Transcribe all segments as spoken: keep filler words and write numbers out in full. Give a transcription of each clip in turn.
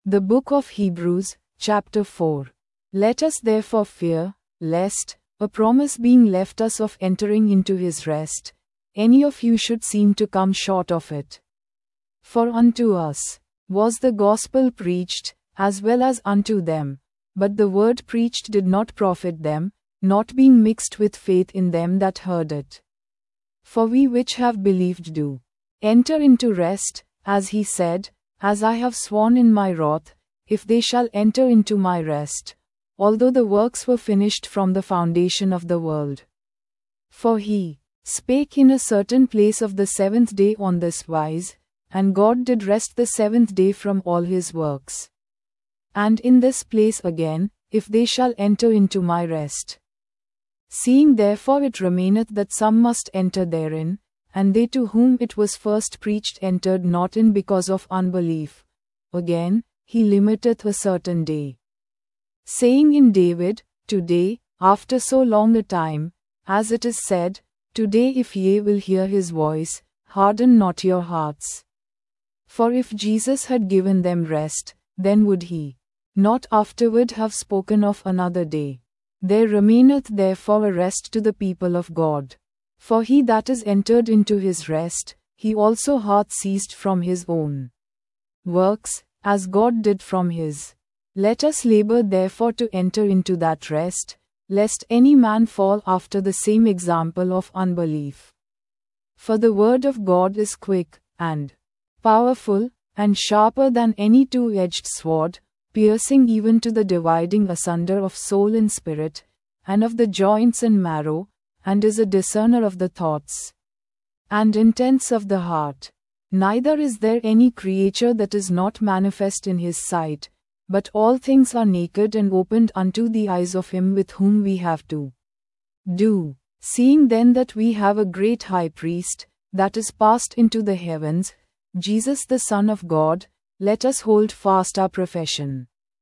The Book of Hebrews, chapter four. Let us therefore fear, lest, a promise being left us of entering into his rest, any of you should seem to come short of it. For unto us was the gospel preached, as well as unto them, but the word preached did not profit them, not being mixed with faith in them that heard it. For we which have believed do enter into rest, as he said, As I have sworn in my wrath, if they shall enter into my rest, although the works were finished from the foundation of the world. For he spake in a certain place of the seventh day on this wise, and God did rest the seventh day from all his works. And in this place again, if they shall enter into my rest. Seeing therefore it remaineth that some must enter therein, and they to whom it was first preached entered not in because of unbelief. Again, he limiteth a certain day. Saying in David, Today, after so long a time, as it is said, Today if ye will hear his voice, harden not your hearts. For if Jesus had given them rest, then would he not afterward have spoken of another day. There remaineth therefore a rest to the people of God. For he that is entered into his rest, he also hath ceased from his own works, as God did from his. Let us labor therefore to enter into that rest, lest any man fall after the same example of unbelief. For the word of God is quick, and powerful, and sharper than any two-edged sword, piercing even to the dividing asunder of soul and spirit, and of the joints and marrow, and is a discerner of the thoughts and intents of the heart. Neither is there any creature that is not manifest in his sight, but all things are naked and opened unto the eyes of him with whom we have to do. Seeing then that we have a great high priest, that is passed into the heavens, Jesus the Son of God, let us hold fast our profession.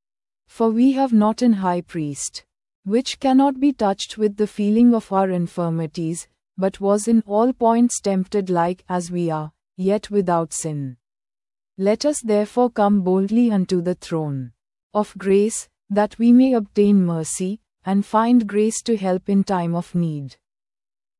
For we have not an high priest, which cannot be touched with the feeling of our infirmities, but was in all points tempted like as we are, yet without sin. Let us therefore come boldly unto the throne of grace, that we may obtain mercy, and find grace to help in time of need.